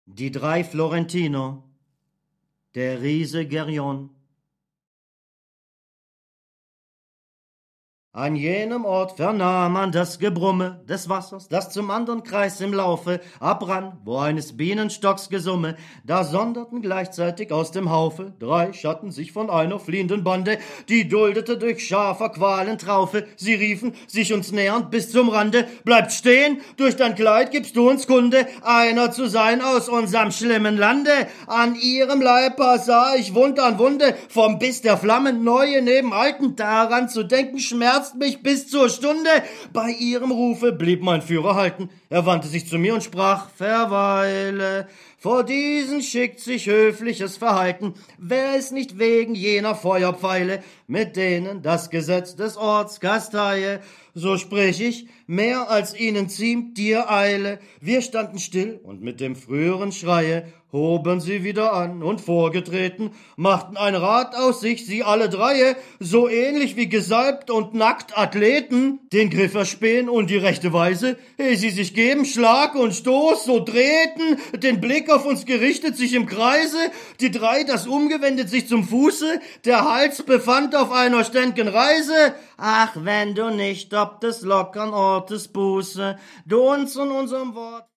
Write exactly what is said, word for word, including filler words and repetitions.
Die drei Florentiner, der Riese Gerion. An jenem Ort vernahm man das Gebrumme des Wassers, das zum andern Kreis im Laufe abrann, wo eines Bienenstocks Gesumme. Da sonderten gleichzeitig aus dem Haufe drei Schatten sich von einer fliehenden Bande, die duldete durch scharfer Qualen Traufe. Sie riefen, sich uns nähernd bis zum Rande: Bleibt stehen, durch dein Kleid gibst du uns Kunde, einer zu sein aus unserem schlimmen Lande. An ihrem Leiber sah ich Wund an Wunde, vom Biss der Flammen neue neben alten. Daran zu denken schmerzt mich bis zur Stunde. Bei ihrem Rufe blieb mein Führer halten. Er wandte sich zu mir und sprach: Verweile, vor diesen schickt sich höfliches Verhalten. Wär es nicht wegen jener Feuerpfeile, mit denen das Gesetz des Orts kasteie, so sprich ich, mehr als ihnen ziemt dir Eile. Wir standen still und mit dem früheren Schreie hoben sie wieder an und vorgetreten, machten ein Rad aus sich, sie alle dreie, so ähnlich wie gesalbt und nackt Athleten, den Griff erspähen und die rechte Weise, ehe sie sich geben, Schlag und Stoß, so drehten, den Blick auf uns gerichtet sich im Kreise, die drei das umgewendet sich zum Fuße, der Hals befand auf einer ständ'gen Reise. Ach, wenn du nicht ob des lockern Ortes Buße, du uns und unserem Wort